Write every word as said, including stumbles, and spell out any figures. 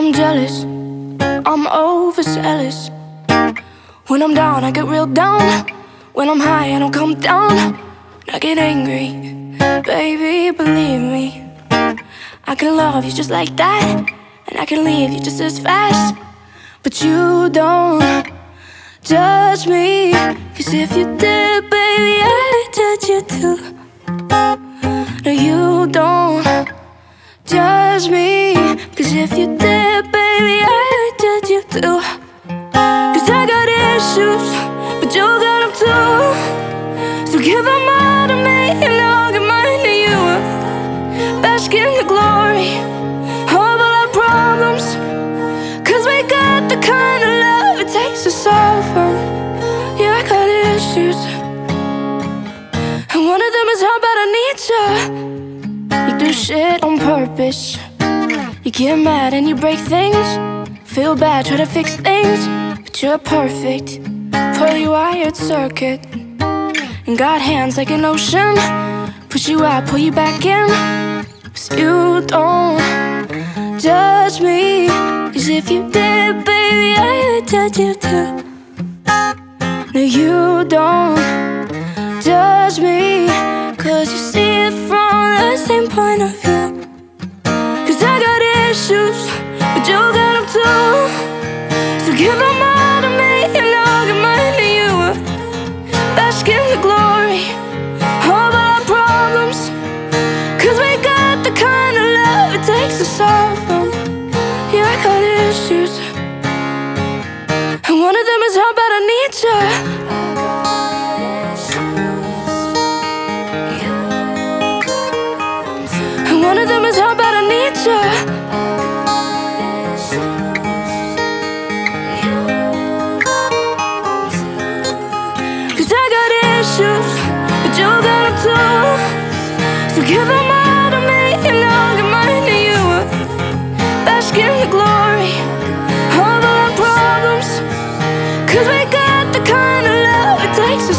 I'm jealous, I'm overzealous. When I'm down, I get real down. When I'm high, I don't come down. I get angry, baby, believe me. I can love you just like that, and I can leave you just as fast. But you don't judge me, 'cause if you did, baby, I'd judge you too. No, you don't judge me, 'cause if you did, baby, I'd judge you too. 'Cause I got issues, but you got them too. So give them all to me, and I'll give mine to you. Bask in the glory of all our problems, 'cause we got the kind of love it takes to solve them. Yeah, I got issues, and one of them is how bad I need you. You do shit on purpose. You get mad and you break things. Feel bad, try to fix things, but you're perfect, fully wired circuit. And got hands like an ocean. Push you out, pull you back in. 'Cause you don't judge me, 'cause if you did, baby, I would judge you too. No, you don't judge me, 'cause you see it from the same point of view. 'Cause I got issues, but you got them too. So give them all to me, and I'll give mine to you. Bask in the glory of all our problems, 'cause we got the kind of love it takes to solve them. Yeah, I got issues, and one of them is how bad I need you. And one of them is how bad I need you. 'Cause I got issues, but you got them too. So give them all to me, and I'll give mine to you. Bask in the glory of all our problems, 'cause we got the kind of love it takes to